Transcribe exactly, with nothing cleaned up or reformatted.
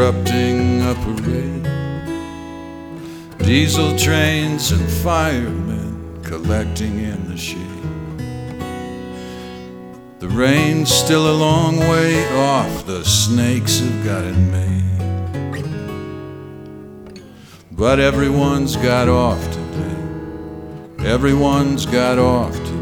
Erupting a parade, diesel trains and firemen collecting in the shade. The rain's still a long way off, the snakes have got it made. But everyone's got off today, everyone's got off today.